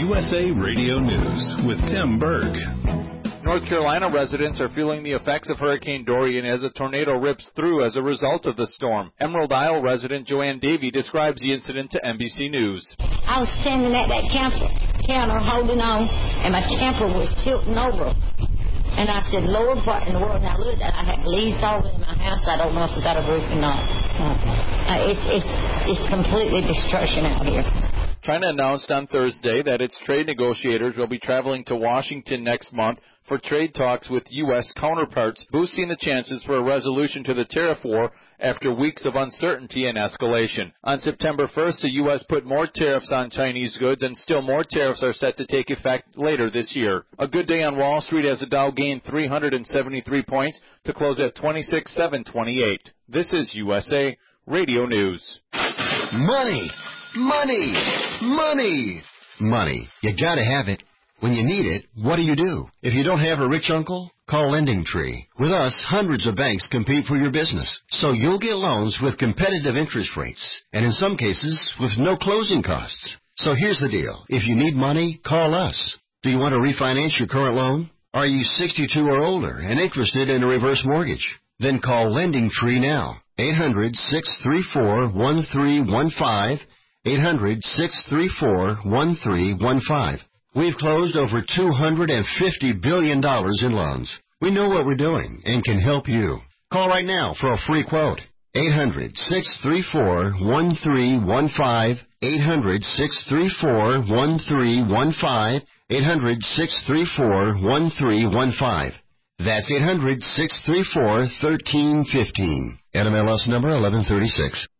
USA Radio News with Tim Berg. North Carolina residents are feeling the effects of Hurricane Dorian as a tornado rips through as a result of the storm. Emerald Isle resident Joanne Davey describes the incident to NBC News. I was standing at that counter holding on, and my camper was tilting over. And I said, Lord, what in the world? Now, look, I had leaves all in my house. I don't know if I got a roof or not. It's completely destruction out here. China announced on Thursday that its trade negotiators will be traveling to Washington next month for trade talks with U.S. counterparts, boosting the chances for a resolution to the tariff war after weeks of uncertainty and escalation. On September 1st, the U.S. put more tariffs on Chinese goods, and still more tariffs are set to take effect later this year. A good day on Wall Street as the Dow gained 373 points to close at 26,728. This is USA Radio News. Money! Money! Money! Money. You gotta have it. When you need it, what do? If you don't have a rich uncle, call LendingTree. With us, hundreds of banks compete for your business, so you'll get loans with competitive interest rates, and in some cases, with no closing costs. So here's the deal. If you need money, call us. Do you want to refinance your current loan? Are you 62 or older and interested in a reverse mortgage? Then call LendingTree now. 800-634-1315. 800-634-1315. We've closed over $250 billion in loans. We know what we're doing and can help you. Call right now for a free quote. 800-634-1315. 800-634-1315. 800-634-1315. That's 800-634-1315. NMLS number 1136.